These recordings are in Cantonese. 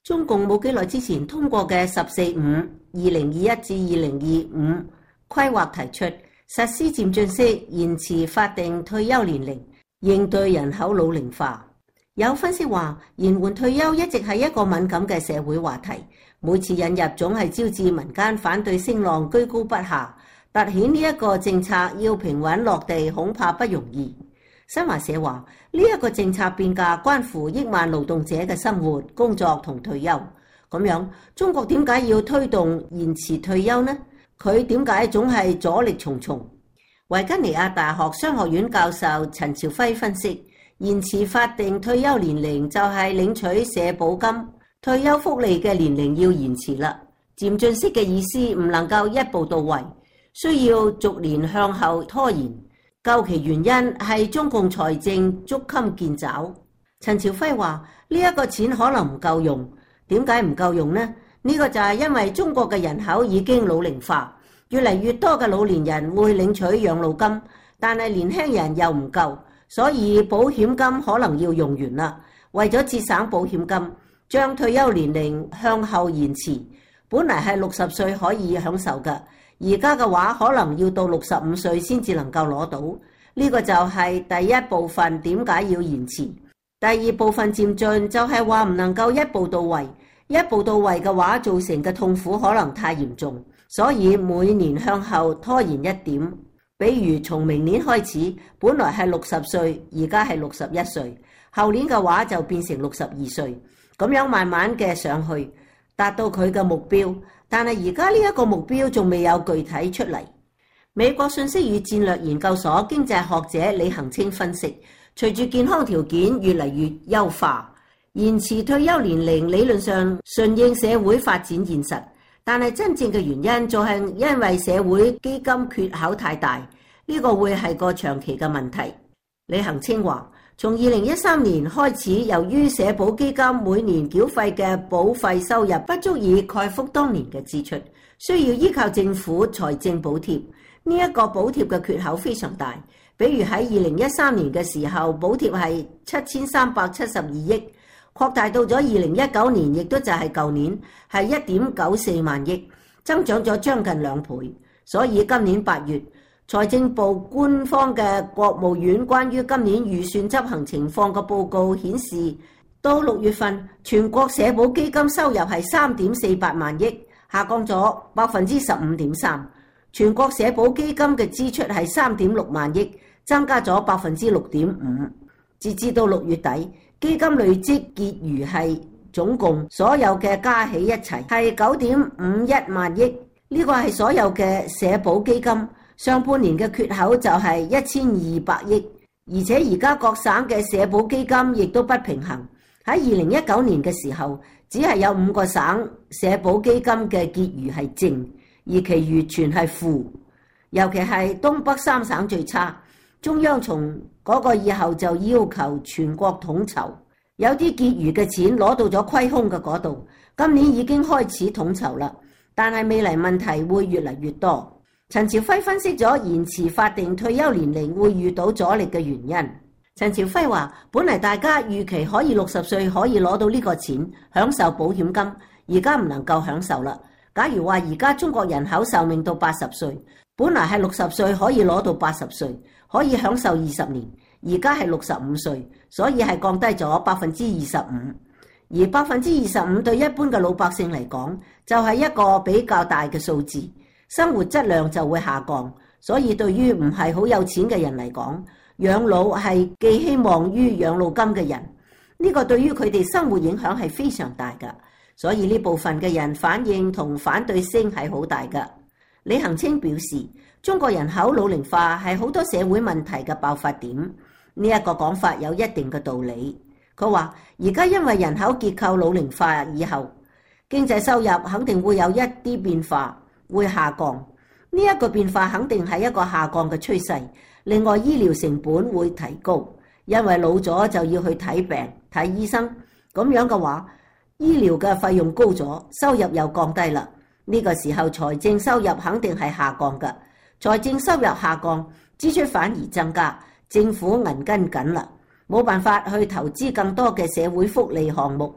中共冇幾耐之前通過嘅十四五2021至2025規劃提出實施漸進式延遲法定退休年齡，應對人口老齡化。有分析話，延緩退休一直係一個敏感嘅社會話題，每次引入總係招致民間反對聲浪居高不下，凸顯呢一個政策要平穩落地恐怕不容易。新華社話，呢一個政策變革關乎億萬勞動者嘅生活、工作同退休。咁樣，中國點解要推動延遲退休呢？佢點解總係阻力重重？維吉尼亞大學商學院教授陳朝輝分析，延遲法定退休年齡就係領取社保金、退休福利嘅年齡要延遲啦。漸進式嘅意思唔能夠一步到位，需要逐年向後拖延。究其原因係中共財政捉襟見肘。陳朝輝話：呢一個錢可能唔夠用，點解唔夠用呢？呢個就係因為中國嘅人口已經老齡化，越嚟越多嘅老年人會領取養老金，但係年輕人又唔夠，所以保險金可能要用完啦。為咗節省保險金，將退休年齡向後延遲，本嚟係60歲可以享受嘅。而家嘅話，可能要到65歲先至能夠攞到。呢個就係第一部分點解要延遲。第二部分漸進就係話唔能夠一步到位，一步到位嘅話造成嘅痛苦可能太嚴重，所以每年向後拖延一點。比如從明年開始，本來係60歲，而家係61歲，後年嘅話就變成62歲，咁樣慢慢嘅上去，達到佢嘅目標。但係而家呢一個目標仲未有具體出嚟。美國信息與戰略研究所經濟學者李恒清分析，隨住健康條件越嚟越優化，延遲退休年齡理論上順應社會發展現實，但係真正嘅原因就係因為社會基金缺口太大，呢個會係個長期嘅問題。李恒清話，從2013年開始，由於社保基金每年繳費嘅保費收入不足以蓋覆當年嘅支出，需要依靠政府財政補貼。呢一個補貼嘅缺口非常大，比如喺2013年嘅時候，補貼係7372億，擴大到咗2019年，亦都就係舊年係1.94萬億，增長咗將近2倍。所以今年8月，財政部官方嘅國務院關於今年預算執行情況嘅報告顯示，到6月份，全國社保基金收入係3.48萬億，下降咗15.3%。全國社保基金嘅支出係3.6萬億，增加咗6.5%。截至到6月底，基金累積結餘係總共所有嘅加起一齊係9.51萬億，呢個係所有嘅社保基金。上半年嘅缺口就係1200億，而且而家各省嘅社保基金亦都不平衡。喺2019年嘅時候，只係有5個省社保基金嘅結餘係正，而其餘全係負。尤其係東北3省最差，中央從嗰個以後就要求全國統籌，有啲結餘嘅錢攞到咗虧空嘅嗰度，今年已經開始統籌啦，但係未來問題會越嚟越多。陳朝輝分析咗延遲法定退休年齡會遇到阻力嘅原因。陳朝輝話，本嚟大家預期可以60歲可以攞到呢個錢，享受保險金，而家唔能夠享受啦。假如話而家中國人口壽命到80歲，本來係60歲可以攞到80歲，可以享受20年，而家係65歲，所以係降低咗25%。而25%對一般嘅老百姓嚟講，就係一個比較大嘅數字。生活質量就會下降，所以對於唔係好有錢嘅人嚟講，養老係寄希望於養老金嘅人，呢個對於佢哋生活影響係非常大㗎。所以呢部分嘅人反應同反對聲係好大㗎。李恒清表示，中國人口老齡化係好多社會問題嘅爆發點，呢一個講法有一定嘅道理。佢話而家因為人口結構老齡化以後，經濟收入肯定會有一啲變化，會下降。呢一個變化肯定係一個下降嘅趨勢。另外，醫療成本會提高，因為老咗就要去睇病睇醫生，咁樣嘅話，醫療嘅費用高咗，收入又降低啦。呢個時候財政收入肯定係下降嘅。財政收入下降，支出反而增加，政府銀根緊啦，冇辦法去投資更多嘅社會福利項目。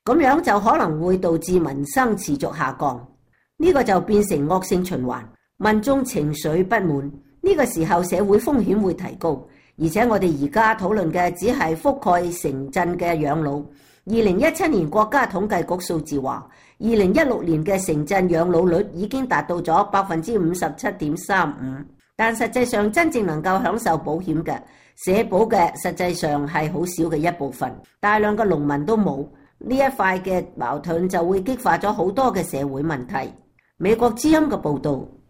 咁樣就可能會導致民生持續下降，呢個就變成惡性循環，民眾情緒不滿，呢個時候社會風險會提高。而且我哋而家討論嘅只係覆蓋城鎮嘅養老。2017年國家統計局數字話，2016年嘅城鎮養老率已經達到咗57.35%，但實際上真正能夠享受保險嘅社保嘅，實際上係好少嘅一部分，大量嘅農民都冇。呢一塊嘅矛盾就會激化咗好多嘅社會問題。美國之音嘅報導。